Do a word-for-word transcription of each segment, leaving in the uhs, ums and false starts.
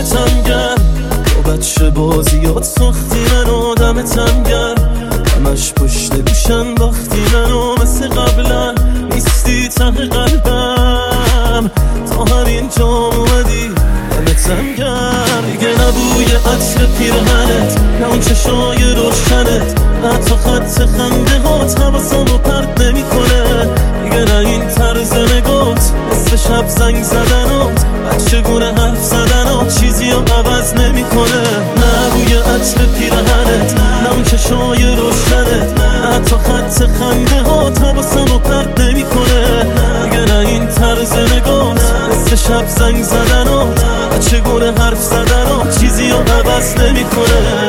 دمتم گرم، با بچه بازیات ساختی منو دمتم گرم، همش پشت گوش انداختی منو مثل قبلا نیستی ته قلبم، تا همینجا اومدی دمتم گرم. دیگه نبوی عطر پیرهنت، نه اون چشای روشنت، نه تا خط خنده هات حواسمو پرت نمیکنه، دیگه نه این طرز نگات مثل شب زنگ زدنات، بچه گونه حرف زدنات چیزی رو عوض نمیکنه. نه بوی عطر پیرهنت، نه اون چشای روشنت، نه تا خط خنده هات حواسمو پرت نمیکنه، دیگه نه این طرز نگات مثل شب زنگ زدنات، بچه گونه حرف زدنات چیزی رو عوض نمیکنه.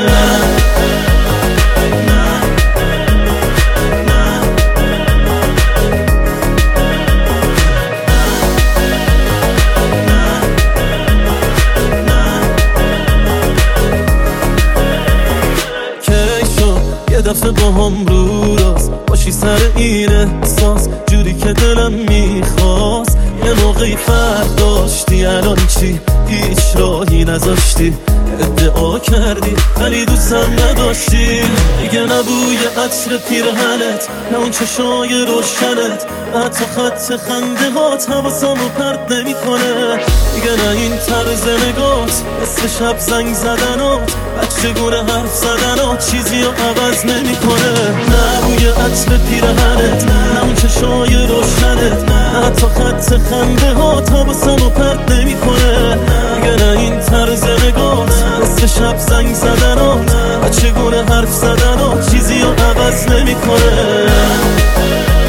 یه دفعه با هم رو راست باشی سر این احساس، جوری که دلم میخواست، یه موقعی فرق داشتی الان چی؟ هیچ راهی نذاشتی، ادعا کردی ولی دوستم نداشتی. دیگه نبوی عطر پیرهنت، نه اون چشای روشنت، نه تا خط خنده هات حواسمو پرت نمیکنه، دیگه نه این طرز نگات مثل شب زنگ زدنات، بچه گونه حرف زدنات چیزی رو عوض نمیکنه. نه بوی عطر پیرهنت، نه اون چشای روشنت، نه تا خط خنده هات حواسمو پرت نمیکنه، دیگه نه این طرز نگات مثل شب زنگ زدنات، بچه گونه حرف زدنات چیزی رو عوض نمیکنه.